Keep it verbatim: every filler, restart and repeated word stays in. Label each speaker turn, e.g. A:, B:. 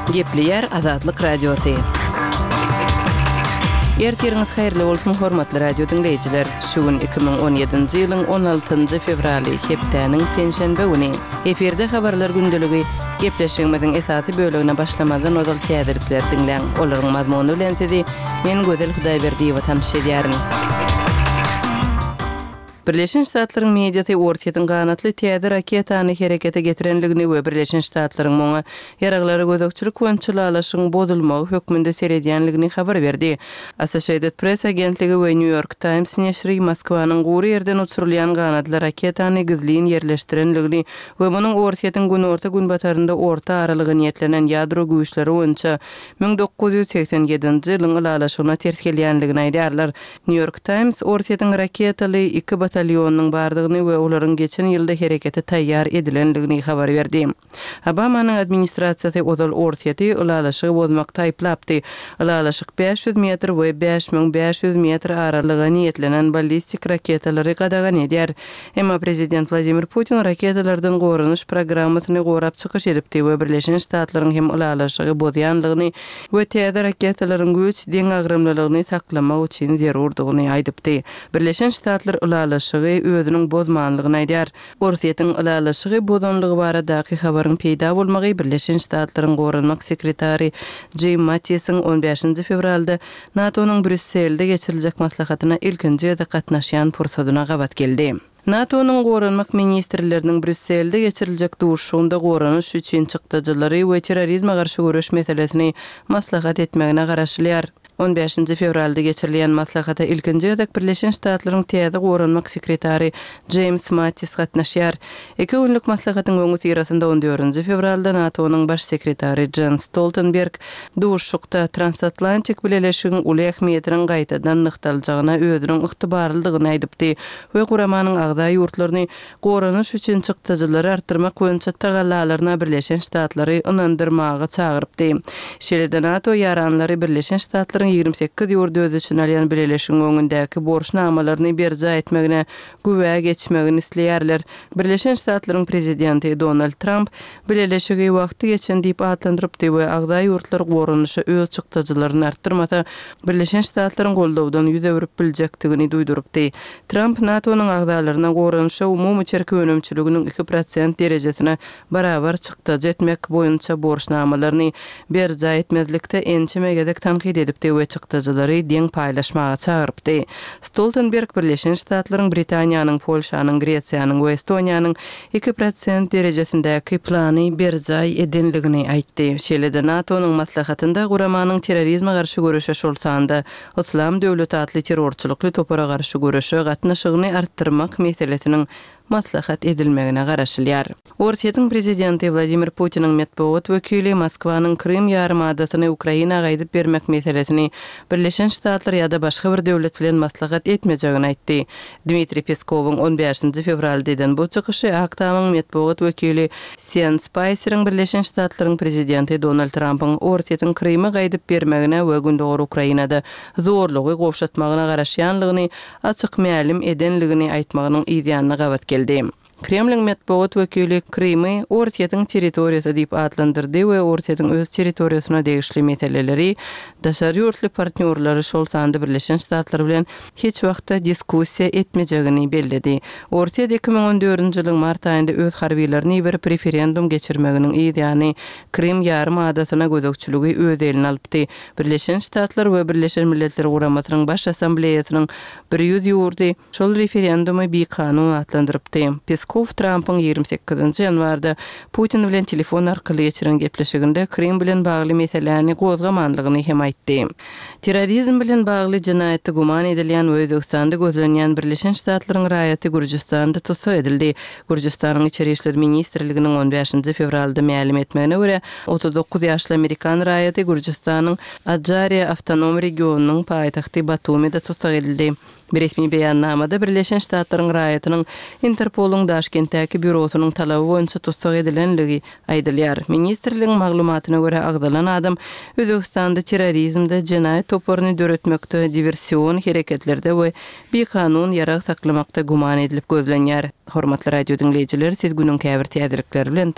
A: Gepliyer Azadlyk Radiosu. Ertiriniz hayırlı olsun hormatly radio dinleyijiler. Şugun iki bin on ýedinji ýylyň on altynjy fevraly hepdäniň penşenbe güni. Eferde habarlar gündüligi gepleşigimiziň esasy bölügine başlamadan odal täzirlikler dinleň. Olaryň mazmuny bilen sizi men Gözel Hudaýberdiýewa tanış edýärin. Birleşen Ştatlaryň mediasy ortadan ganatly täze raketany herekete getirenligini we Birleşen Ştatlaryň moňa ýaraglary gözükçülük wentçylalaşyň bozulmagy hökmünde seredýänligini habar berdi. Associated Press agentligi we New York Times näşri Moskwanyň gowy ýerden uçurulýan ganatly raketany gizliň ýerleşdirenligini we munyň ortadan gün orta gün batarynda orta aralygy niýetlenen ýadro güýçleri boýunça bin dokuz ýüz seksen ýedinji ýylyň ýalaşygyna ters gelýänligini aýdýarlar. New York Times ortadan raketaly iki batalyonyň bardygyny we olaryň geçen ýylda herekete taýýar edilenligini habar berdi. Obamanyň administrasiýasy ozal ortaty ulalaşygy bozmakda aýplapdy. Ulalaşyk beş yüz metr we beş bin beş yüz metr aralyga niýetlenen ballistik raketalary gadagan edýär. Emma prezident Vladimir Putin raketalardan goranyş programmasyny gorap çykyş edipdi we Birleşen Ştatlaryň hem ulalaşygy bozýanlygyny we täze raketalaryň güýç deň agrymlylygyny saklamak üçin zerurdygyny aýdypdy. Birleşen Ştatlar ulalaşygy özüniň bozmanlygyny aýdýar. Ortatyň ulalaşygy bozanlygy baradaky habaryň peýda bolmagy Birleşen Ştatlaryň goranmak sekretary Jim Mattisin on beşinji fevralda NATO'nyň Brüsselde geçiriljek maslahatyna ilkinji ýerde gatnaşýan pursadyna gabat geldi. NATO'nyň goranmak ministrleriniň Brüsselde geçiriljek duruşunda goranyş üçin çykdyjylary we terrorizme garşy görüş meselesini maslahat etmegine garaşylýar. on beşinji fevralda geçirilýän maslahata ilkinji ýerde Birleşen Ştatlaryň täze goranmak sekretary James Mattis gatnaşýar. Iki günlük maslahatyň öňü sirasynda on dördünji fevralda NATO'nyň baş sekretary Jens Stoltenberg duruşykda transatlantik birleşigiň uly ähmiýetiniň gaýtadan nykdaljagyna özüniň ygtybarlylygyny aýdypdy we guramanyň agdaý ýurtlaryny goranyş üçin çykdyjylary artdyrmak boýunça tagallalaryna Birleşen Ştatlary ynandyrmagy çagyrypdy. Şeýle NATO ýaranlary Birleşen Ştatlaryň ýygrimi sekiz ýurda öz üçin alýan birleşigiň öňündäki borçnamalaryny berja etmegine güwä geçmegini isleýärler. Birleşen Ştatlaryň prezidenti Donald Trump birleşigi wagty geçen diýip atlandyrypdy we agdaý ýurtlar goranyşy öz çykdyjylaryny artdyrmasa Birleşen Ştatlaryň goldawdan ýüze berip biljekdigini duýdurypdy. Trump NATO'nyň agdalaryna goranyşy umumy çerki önümçiliginiň iki prosent derejesine barabar çykdyjy etmek boýunça borçnamalaryny berja etmezlikde ençimegedek tanqid edipdi we çykdyjylary deň paýlaşmaga çagyrypdy. Stoltenberg Birleşen Ştatlaryň Britaniýanyň, Polşanyň, Gretsiýanyň we Estoniýanyň iki prosent derejesindäki plany berjay edenligini aýtdy. Şeýle-de NATO'nyň maslahatynda guramanyň terrorizme garşy görüşe şolsanda Islam döwleti atly terrorçylykly topara garşy görüşe gatnaşygyny artdyrmak meselesiniň maslahat edilmegine garaşylýar. Ortatyň prezidenti Vladimir Putiniň medeniýet wekili Moskwanyň Krym ýarymadasyny Ukrainaga aýdyp bermek meselesini Birleşen Ştatlar ýa-da başga bir döwlet bilen maslahat etmejegini aýtdy. Dmitri Peskowyň on beşinji fevralda eden bu çykyşy Aktamyň medeniýet wekili Sean Spicer'ın Birleşen Ştatlaryň prezidenti Donald Trump'yň Ortatyň Krymy aýdyp bermegine we gündäki Ukrainada zorlugy gowşatmagyna garaşýanlygyny açyk mälim edenligini aýtmagynyň ýa-da gabat geldi. Kremlin medeniýet wekili Krymy Ortatyň territoriýasy diýip adlandyrdy we Ortatyň öz territoriýasyna degişli meseleleri daşary ýurtly partnerlary şol sanda Birleşen Ştatlar bilen hiç wagtda diskussiýa etmejegini belledi. Ortatyň iki bin on dördünji ýylyň mart aýynda öz harbiýlerini bir referendum geçirmeginiň ýa-ni Krym ýarymadasyna gözükçüligi öz eline alypdy. Birleşen Ştatlar we Birleşen Milletler Guramasynyň baş assambleýasynyň bir ýüz ýurdy şol referendumy bir kanun adlandyrypdy. Peskov Trump'yň ýygrimi sekizinji ýanwarda Putin bilen telefon arkaly geçiren gepleşiginde Krym bilen bagly meselelerini gozgamanlygyny hem aýtdy. Terrorizm bilen bagly jinaýatda guman edilýän we Özbekistanda gözlenýän Birleşen Ştatlaryň raýaty Gürjistanda tutsak edildi. Gürjistanyň içeri işler ministrliginiň on beşinji fevralda ma'lum etmegine görä otuz dokuz ýaşly Amerikan raýaty Gürjistanyň Adjariya awtonom regionunyň paýtagty Batumyda tutsak edildi. Bir resmi beýannamada Birleşen Ştatlaryň raýatynyň Interpoluň Daşkentdäki bürosynyň talaby boýunça tutsak edilenligi aýdylýar. Ministrligiň maglumatyna görä agdalan adam Özbekistanda terrorizmde jinaýat toparyny döretmekde, diversiýon hereketlerde we bir kanun ýarag saklamakda guman edilip gözlenýär. Hormatly radio dinleyijiler, siz günüň käbir täzirikleri bilen